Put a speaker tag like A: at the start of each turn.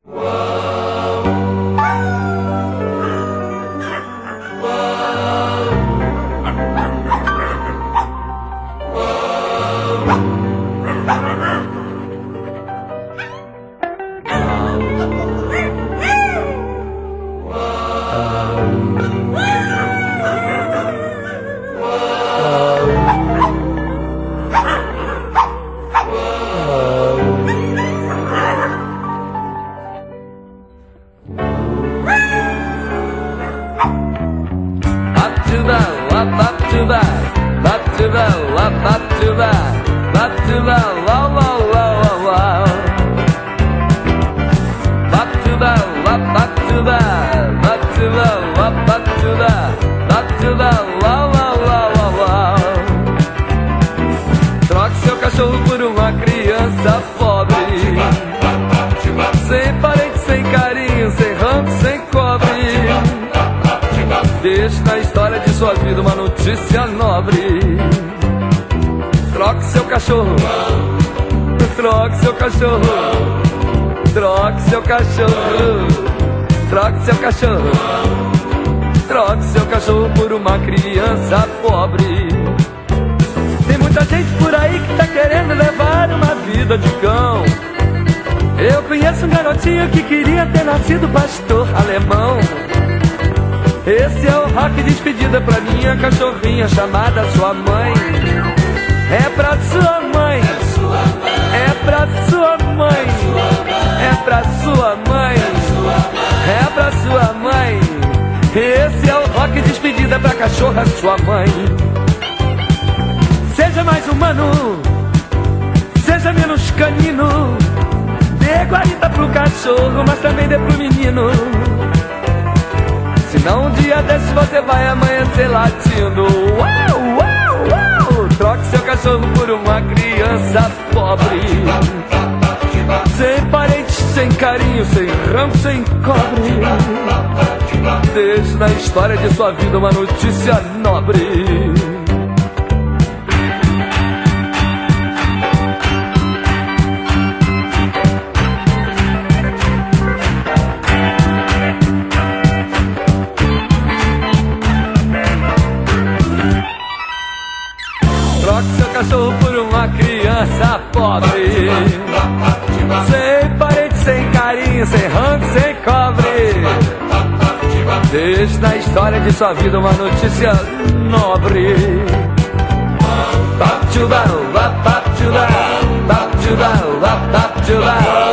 A: Troque seu cachorro por uma criança pobre, sem parente, sem carinho, sem rango, sem cobre. Deixe na história de sua vida uma notícia nobre. Troque seu cachorro, troque seu cachorro, troque seu cachorro, troque seu cachorro, troque seu cachorro por uma criança pobre. Tem muita gente por aí que tá querendo levar uma vida de cão. Eu conheço um garotinho que queria ter nascido pastor alemão. Esse é o rock de despedida pra minha cachorrinha chamada sua mãe. É pra sua mãe, é pra sua mãe, é pra sua mãe, é pra sua mãe. Esse é o rock de despedida pra cachorra sua mãe. Seja mais humano, seja menos canino. Dê guarita pro cachorro, mas também dê pro menino. Senão um dia desses você vai amanhecer latindo. Uau, uau, uau. Troque seu cachorro por uma criança pobre, sem parentes, sem carinho, sem ramo, sem cobre. Deixe na história de sua vida uma notícia nobre. Troque seu cachorro por uma criança pobre, sem parente, sem carinho, sem rango, sem cobre. Deixe na história de sua vida uma notícia nobre. Bap-chuba, bap-chuba, bap-chuba, bap-chuba.